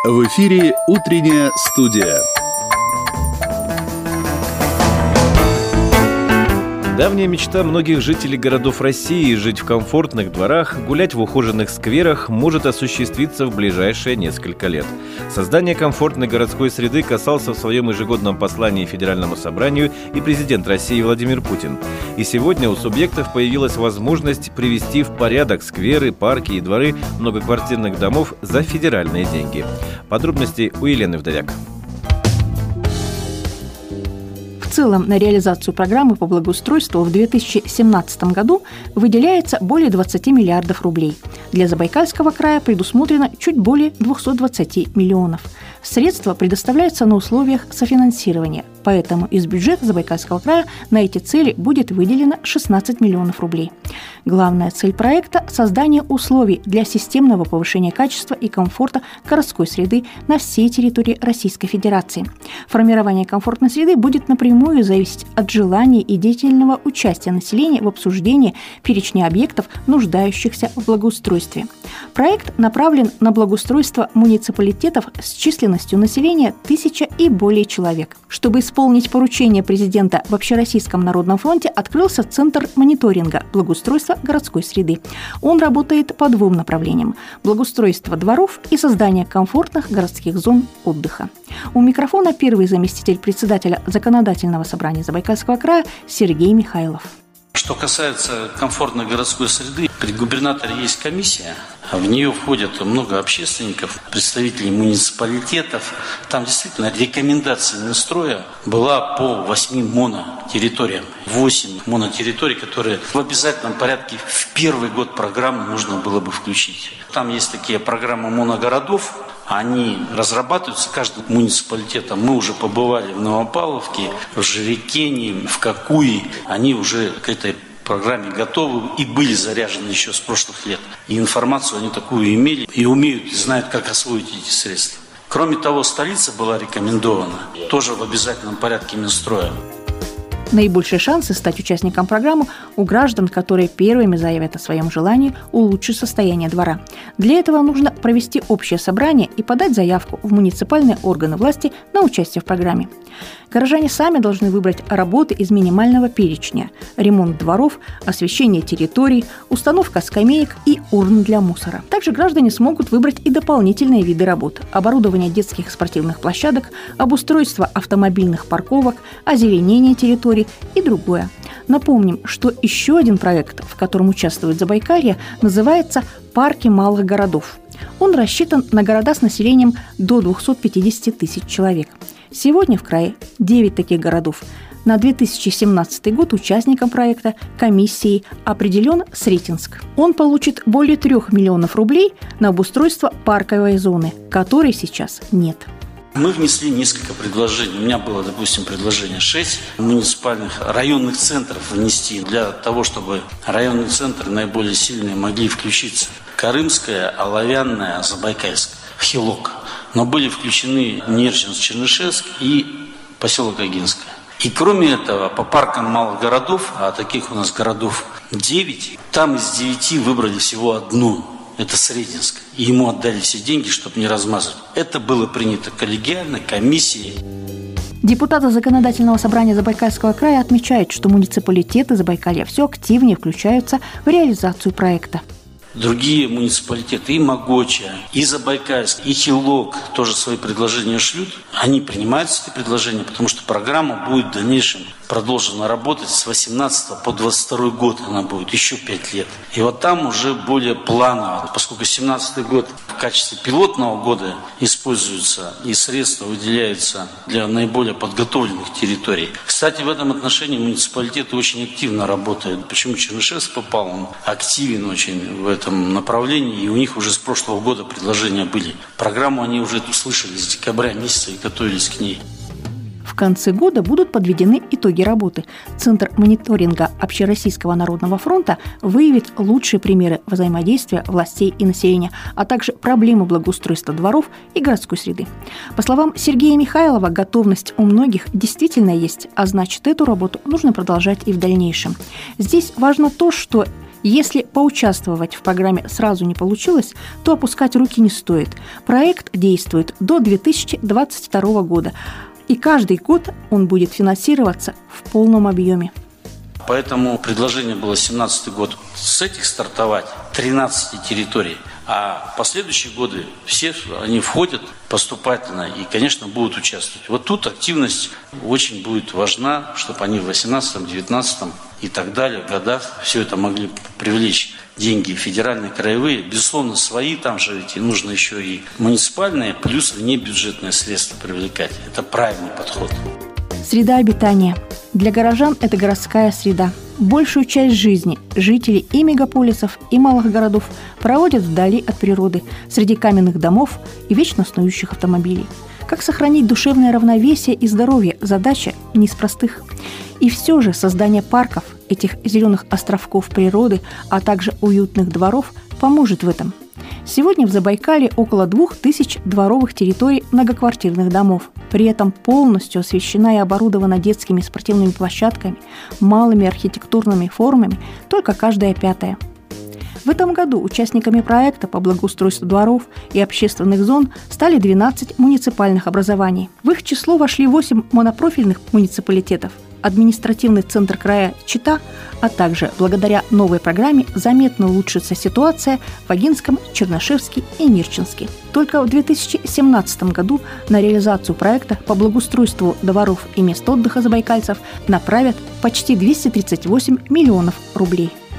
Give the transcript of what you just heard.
В эфире «Утренняя студия». Давняя мечта многих жителей городов России – жить в комфортных дворах, гулять в ухоженных скверах – может осуществиться в ближайшие несколько лет. Создание комфортной городской среды касался в своем ежегодном послании Федеральному собранию и президент России Владимир Путин. И сегодня у субъектов появилась возможность привести в порядок скверы, парки и дворы многоквартирных домов за федеральные деньги. Подробности у Елены Вдовяк. В целом на реализацию программы по благоустройству в 2017 году выделяется более 20 миллиардов рублей. Для Забайкальского края предусмотрено чуть более 220 миллионов. Средства предоставляются на условиях софинансирования, поэтому из бюджета Забайкальского края на эти цели будет выделено 16 миллионов рублей. Главная цель проекта – создание условий для системного повышения качества и комфорта городской среды на всей территории Российской Федерации. Формирование комфортной среды будет напрямую зависеть от желания и деятельного участия населения в обсуждении перечня объектов, нуждающихся в благоустройстве. Проект направлен на благоустройство муниципалитетов с численностью населения 1000 и более человек. Чтобы исполнить поручение президента в Общероссийском народном фронте, открылся Центр мониторинга благоустройства городской среды. Он работает по двум направлениям – благоустройство дворов и создание комфортных городских зон отдыха. У микрофона первый заместитель председателя Законодательного собрания Забайкальского края Сергей Михайлов. Что касается комфортной городской среды, при губернаторе есть комиссия, в нее входят много общественников, представителей муниципалитетов. Там действительно рекомендация Минстроя была по 8 монотерриториям. 8 монотерриторий, которые в обязательном порядке в первый год программы нужно было бы включить. Там есть такие программы моногородов. Они разрабатываются каждым муниципалитетом. Мы уже побывали в Новопавловке, в Жирикене, в Кокуи. Они уже к этой программе готовы и были заряжены еще с прошлых лет. И информацию они такую имели и умеют, и знают, как освоить эти средства. Кроме того, столица была рекомендована тоже в обязательном порядке Минстроя. Наибольшие шансы стать участником программы у граждан, которые первыми заявят о своем желании улучшить состояние двора. Для этого нужно провести общее собрание и подать заявку в муниципальные органы власти на участие в программе. Горожане сами должны выбрать работы из минимального перечня – ремонт дворов, освещение территорий, установка скамеек и урн для мусора. Также граждане смогут выбрать и дополнительные виды работ – оборудование детских спортивных площадок, обустройство автомобильных парковок, озеленение территорий и другое. Напомним, что еще один проект, в котором участвует Забайкалье, называется «Парки малых городов». Он рассчитан на города с населением до 250 тысяч человек. Сегодня в крае 9 таких городов. На 2017 год участником проекта комиссией определен Сретенск. Он получит более 3 миллионов рублей на обустройство парковой зоны, которой сейчас нет. Мы внесли несколько предложений. У меня было, допустим, предложение 6 муниципальных районных центров внести для того, чтобы районные центры наиболее сильные могли включиться. Карымская, Оловянная, Забайкальская, Хилок. Но были включены Нерчинск, Чернышевск и поселок Агинское. И кроме этого, по паркам малых городов, а таких у нас городов 9, там из 9 выбрали всего одну. Это Сретенск. И ему отдали все деньги, чтобы не размазывать. Это было принято коллегиально, комиссией. Депутаты Законодательного собрания Забайкальского края отмечают, что муниципалитеты Забайкалья все активнее включаются в реализацию проекта. Другие муниципалитеты, и Могоча, и Забайкальск, и Хилок тоже свои предложения шлют. Они принимаются, эти предложения, потому что программа будет в дальнейшем продолжена работать с 18 по 22 год. Она будет еще 5 лет. И вот там уже более планово, поскольку 17 год в качестве пилотного года используется и средства выделяются для наиболее подготовленных территорий. Кстати, в этом отношении муниципалитеты очень активно работают. Почему Чернышевск попал? Он активен очень в этом направлении, и у них уже с прошлого года предложения были. Программу они уже услышали с декабря месяца и готовились к ней. В конце года будут подведены итоги работы. Центр мониторинга Общероссийского народного фронта выявит лучшие примеры взаимодействия властей и населения, а также проблемы благоустройства дворов и городской среды. По словам Сергея Михайлова, готовность у многих действительно есть, а значит, эту работу нужно продолжать и в дальнейшем. Здесь важно то, что Если поучаствовать в программе сразу не получилось, то опускать руки не стоит. Проект действует до 2022 года, и каждый год он будет финансироваться в полном объеме. Поэтому предложение было 2017 год с этих стартовать 13 территорий. А последующие годы все они входят поступательно и, конечно, будут участвовать. Вот тут активность очень будет важна, чтобы они в 2018, 2019 и так далее годах все это могли привлечь. Деньги федеральные, краевые, безусловно, свои там же ведь и нужно еще и муниципальные, плюс внебюджетные средства привлекать. Это правильный подход. Среда обитания. Для горожан это городская среда. Большую часть жизни жители и мегаполисов, и малых городов проводят вдали от природы, среди каменных домов и вечно снующих автомобилей. Как сохранить душевное равновесие и здоровье – задача не из простых. И все же создание парков, этих зеленых островков природы, а также уютных дворов поможет в этом. Сегодня в Забайкалье около 2000 дворовых территорий многоквартирных домов. При этом полностью освещена и оборудована детскими спортивными площадками, малыми архитектурными формами, только каждая пятая. В этом году участниками проекта по благоустройству дворов и общественных зон стали 12 муниципальных образований. В их число вошли 8 монопрофильных муниципалитетов, административный центр края Чита, а также благодаря новой программе заметно улучшится ситуация в Агинском, Чернышевске и Нерчинске. Только в 2017 году на реализацию проекта по благоустройству дворов и мест отдыха забайкальцев направят почти 238 миллионов рублей.